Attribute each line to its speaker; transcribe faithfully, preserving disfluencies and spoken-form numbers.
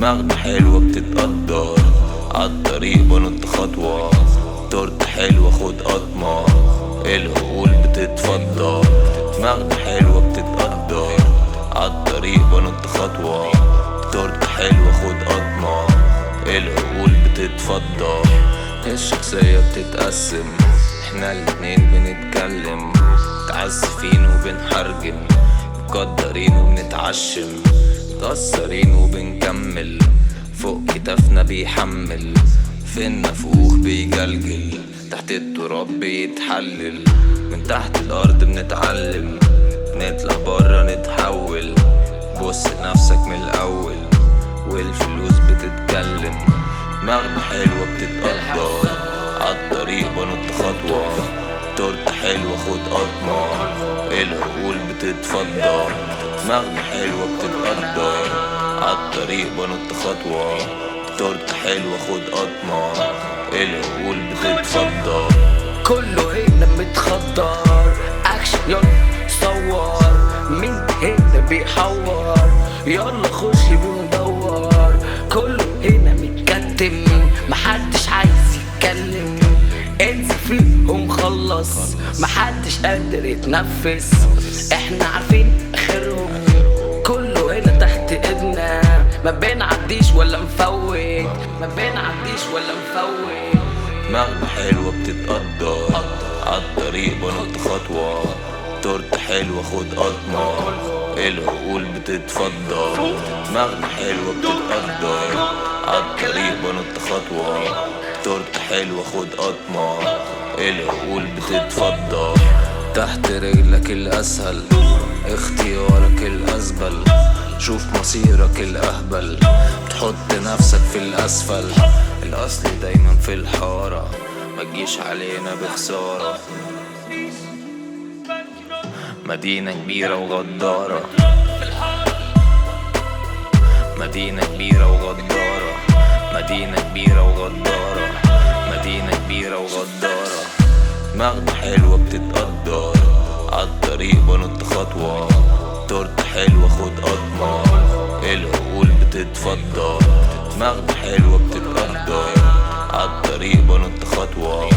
Speaker 1: دماغنا حلوة بتتقدر، عالطريق بنط خطوة، تورته حلوة خد قطمة، العقول بتتفضل. دماغنا حلوة بتتقدر، عالطريق بنط خطوة، تورته حلوة خد قطمة، العقول بتتفضل. الشخصية بتتقسم، احنا الاتنين بنتكلم، متعسفين وبنحرجم، مقدرين وبنتعشم، متأثرين وبنكمل، فوق كتافنا بيحمل، في النفوخ بيجلجل، تحت التراب بيتحلل، من تحت الأرض بنتعلم، نطلع برا نتحول، بص لنفسك من الأول والفلوس بتتكلم. دماغنا حلوة بتتقدر، عالطريق بنط خطوة، تورته حلوة خد قطمة، العقول بتتفضل. دماغنا حلوة بتتقدر، عالطريق بنط خطوة، تورته حلوة خد قطمة، العقول بتتفضل.
Speaker 2: كله هنا متخدر، اكشن يلا صور، مين هنا بيحور، يلا خش بندور، كله هنا متكتم، محدش عايز يتكلم، انسى فيهم خلص، محدش قادر يتنفس، احنا عارفين اخرهم، كله هنا تحت ايدنا، ما بنعديش ولا مفوت، ما بنعديش ولا مفوت.
Speaker 1: دماغنا حلوة بتتقدر، عالطريق بنط خطوة، تورته حلوة خد قطمة، العقول بتتفضل. دماغنا حلوة بتتقدر، عالطريق بنط خطوة، تورته حلوة خد قطمة، العقول بتتفضل. تحت رجلك الأسهل، اختيارك الأزبل، شوف مصيرك الأهبل، بتحط نفسك في الأسفل، الأصل دايما في الحارة، متجيش علينا بخسارة، مدينة كبيرة وغدارة، مدينة كبيرة وغدارة، مدينة كبيرة وغدارة، مدينة كبيرة وغدارة. دماغنا حلوة بتتقدر، عالطريق بنط خطوة، تورته حلوة خد قطمة، العقول بتتفضل. دماغنا حلوة بتتقدر، عالطريق بنط خطوة،